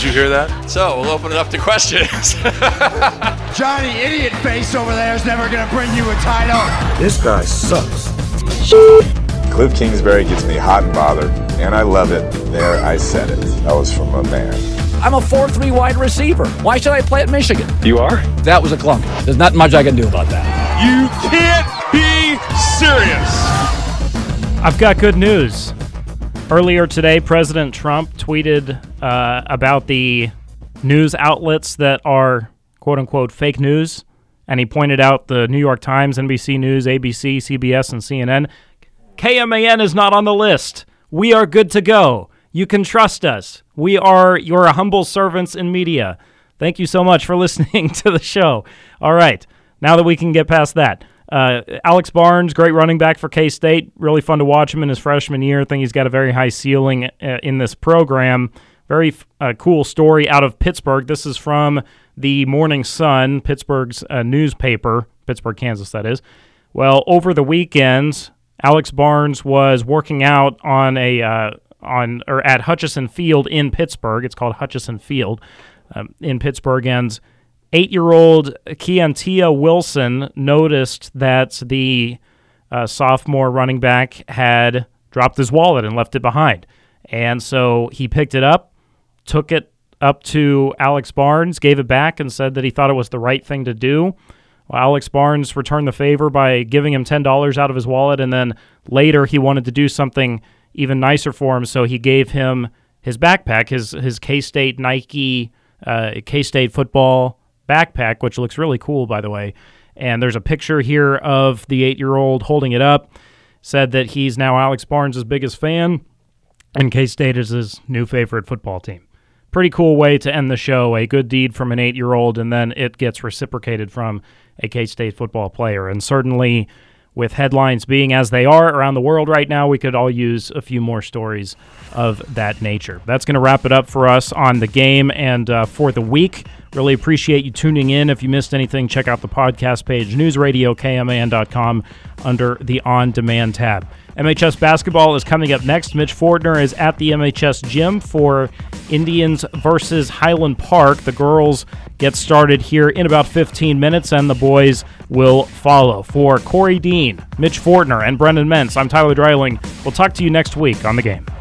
Did you hear that? So we'll open it up to questions. Johnny Idiot Face over there is never going to bring you a title. This guy sucks. Cliff Kingsbury gets me hot and bothered, and I love it. There, I said it. That was from a man. I'm a 4-3 wide receiver. Why should I play at Michigan? You are? That was a clunk. There's not much I can do about that. You can't be serious. I've got good news. Earlier today, President Trump tweeted about the news outlets that are quote-unquote fake news, and he pointed out the New York Times, NBC News, ABC, CBS, and CNN. KMAN is not on the list. We are good to go. You can trust us. We are your humble servants in media. Thank you so much for listening to the show. All right, now that we can get past that. Alex Barnes, great running back for K-State. Really fun to watch him in his freshman year. I think he's got a very high ceiling in this program. Very cool story out of Pittsburgh. This is from the Morning Sun, Pittsburgh's newspaper, Pittsburgh, Kansas, that is. Well, over the weekend, Alex Barnes was working out at Hutchison Field in Pittsburgh. It's called Hutchison Field in Pittsburgh, and 8-year-old Keontia Wilson noticed that the sophomore running back had dropped his wallet and left it behind. And so he picked it up, took it up to Alex Barnes, gave it back, and said that he thought it was the right thing to do. Well, Alex Barnes returned the favor by giving him $10 out of his wallet, and then later he wanted to do something even nicer for him, so he gave him his backpack, his K-State Nike K-State football backpack, which looks really cool, by the way. And there's a picture here of the 8-year-old holding it up. Said that he's now Alex Barnes' biggest fan, and K-State is his new favorite football team. Pretty cool way to end the show, a good deed from an 8-year-old, and then it gets reciprocated from a K-State football player. And certainly, with headlines being as they are around the world right now, we could all use a few more stories of that nature. That's going to wrap it up for us on the game and for the week. Really appreciate you tuning in. If you missed anything, check out the podcast page, newsradiokman.com, under the On Demand tab. MHS basketball is coming up next. Mitch Fortner is at the MHS gym for Indians versus Highland Park. The girls get started here in about 15 minutes, and the boys will follow. For Corey Dean, Mitch Fortner, and Brendan Mentz, I'm Tyler Dreiling. We'll talk to you next week on The Game.